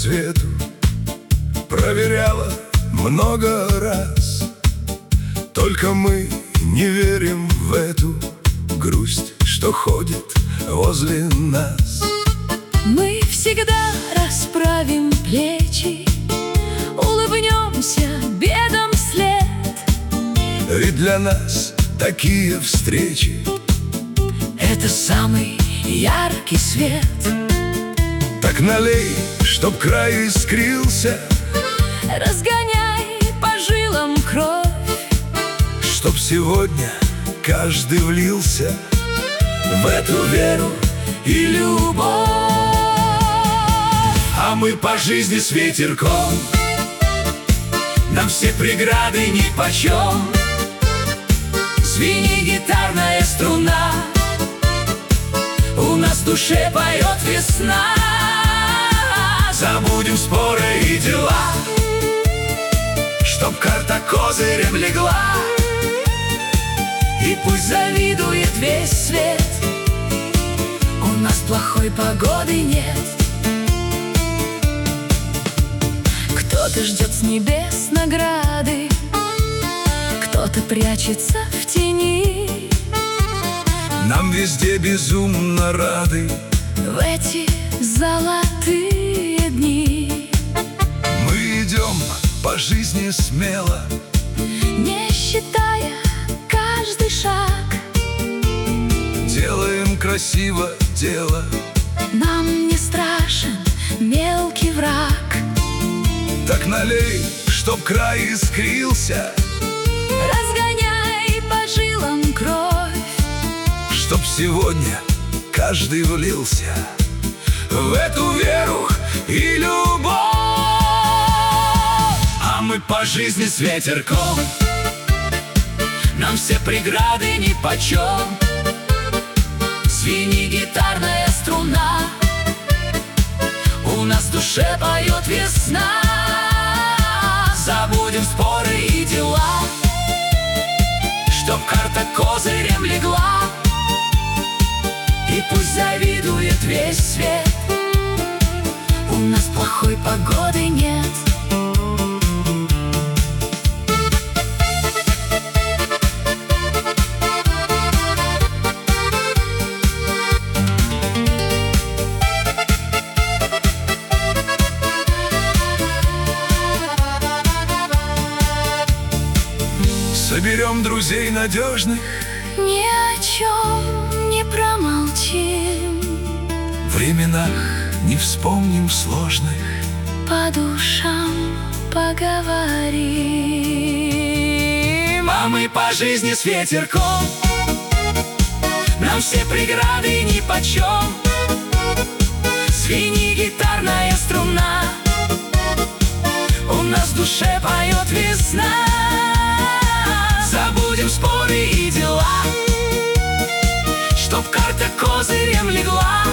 свету, проверяла много раз. Только мы не верим в эту грусть, что ходит возле нас. Мы всегда расправим плечи, улыбнемся бедам вслед. Ведь для нас такие встречи — это самый яркий свет. Так налей, чтоб край искрился, Разгоняй по жилам кровь, чтоб сегодня каждый влился в эту веру и любовь. А мы по жизни с ветерком, нам все преграды нипочем. Звени гитарная струна, у нас в душе поет весна. Забудем споры и дела, чтоб карта козырем легла. И пусть завидует весь свет, у нас плохой погоды нет. Кто-то ждет с небес награды, кто-то прячется в тени. Нам везде безумно рады В эти золотые дни мы идем по жизни смело, не считая каждый шаг. делаем красиво дело. Нам не страшен мелкий враг. Так налей, чтоб край искрился, Разгоняй по жилам кровь, чтоб сегодня каждый влился в эту веру и любовь. А мы по жизни с ветерком, нам все преграды нипочем. звени гитарная струна, у нас в душе поет весна. Забудем споры и дела, чтоб карта козырем легла. И пусть завидует весь свет, у нас плохой погоды нет. Соберем друзей надежных, Ни о чем не промолчим, в временах не вспомним сложных, по душам поговорим. а мы по жизни с ветерком, нам все преграды нипочем. Звени гитарная струна, у нас в душе поет весна. Забудем споры и дела, чтоб карта козырем легла.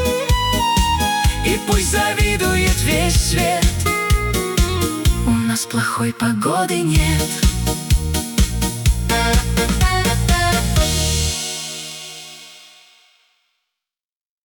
И пусть завидует весь свет, у нас плохой погоды нет.